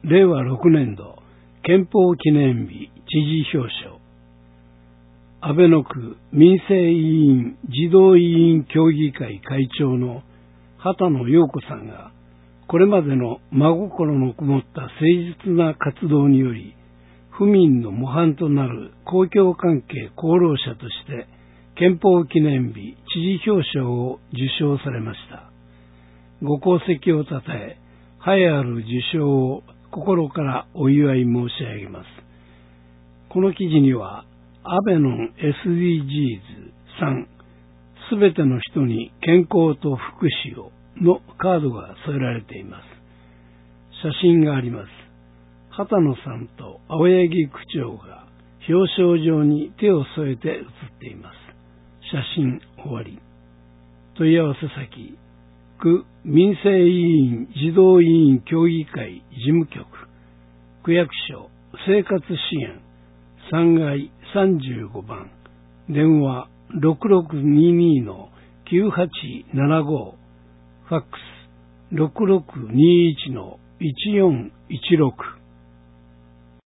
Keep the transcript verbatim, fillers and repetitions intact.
れいわろくねんど憲法記念日知事表彰。安倍の区民生委員児童委員協議会会長の畑野陽子さんが、これまでの真心のこもった誠実な活動により、府民の模範となる公共関係功労者として、憲法記念日知事表彰を受賞されました。ご功績をたたえ、栄えある受賞を心からお祝い申し上げます。この記事には、安倍の エスディージーズさん、すべての人に健康と福祉をのカードが添えられています。写真があります。畑野さんと青柳区長が表彰状に手を添えて写っています。写真終わり。問い合わせ先、区民生委員児童委員協議会事務局、区役所生活支援さんがいさんじゅうごばん、電話 ろくろくにーにーのきゅうはちななご、ファックス ろくろくにーいちのいちよんいちろく